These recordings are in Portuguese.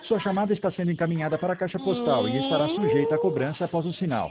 Sua chamada está sendo encaminhada para a caixa postal e estará sujeita a cobrança após o sinal.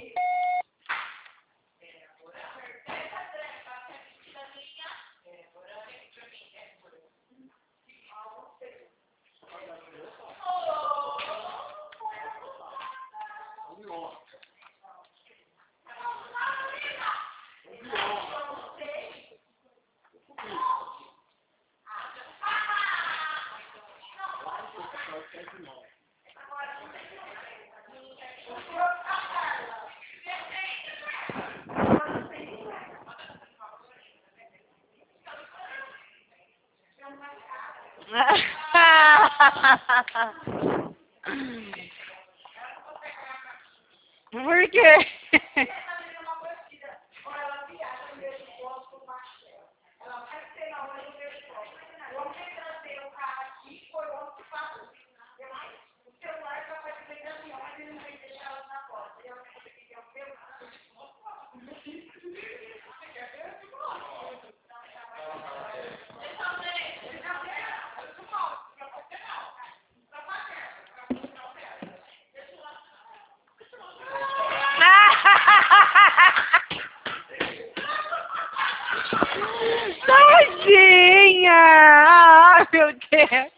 Por quê? Tadinha! Ai, meu Deus!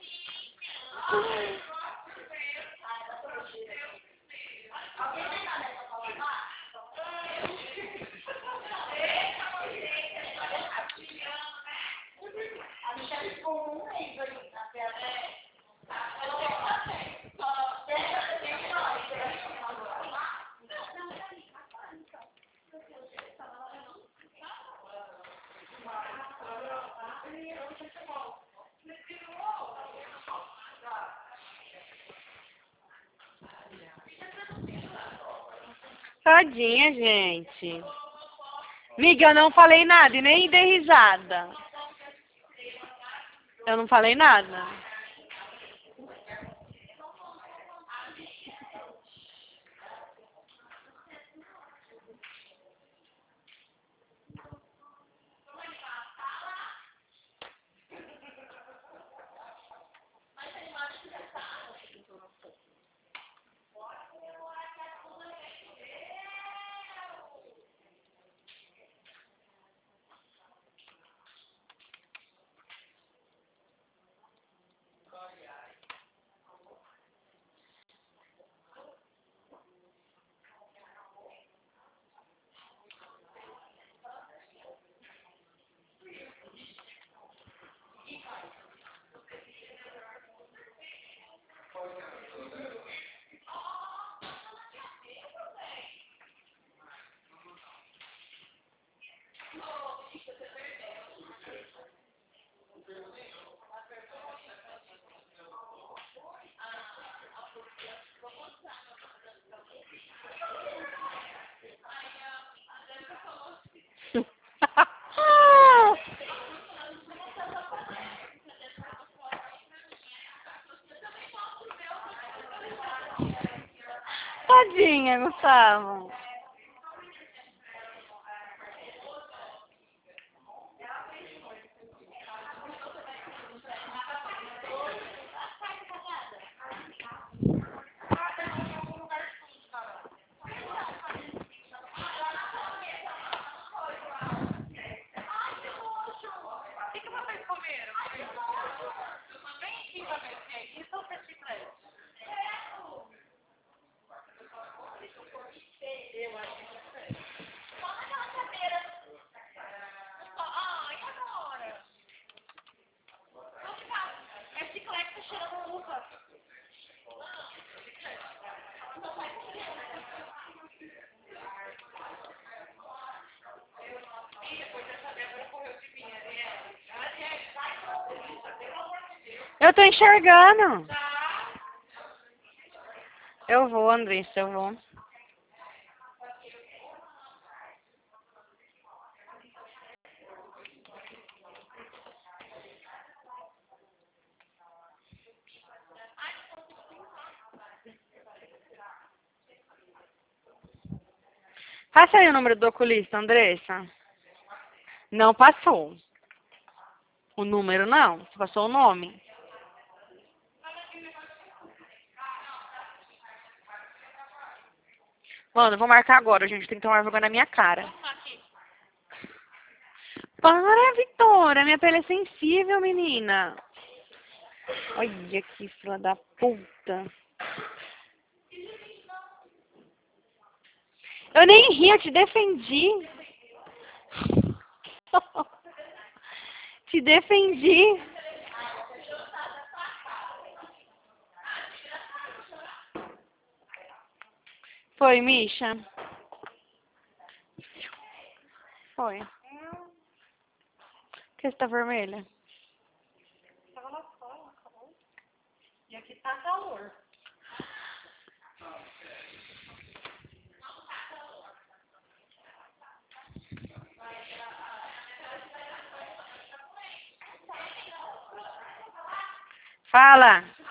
Tadinha, gente. Miga, eu não falei nada e nem dei risada. Eu não falei nada. Tadinha, Gustavo. Eu tô enxergando. Eu vou, Andressa, eu vou. Passa aí o número do oculista, Andressa. Não passou. O número não. Você passou o nome. Mano, eu vou marcar agora, gente. Tem que tomar vergonha na minha cara. Para, Vitória. Minha pele é sensível, menina. Olha que filha da puta. Eu nem ri, eu te defendi. Te defendi. Foi, Misha? Foi. Por que você tá vermelha? Tava na sala, calor. E aqui tá calor. Fala.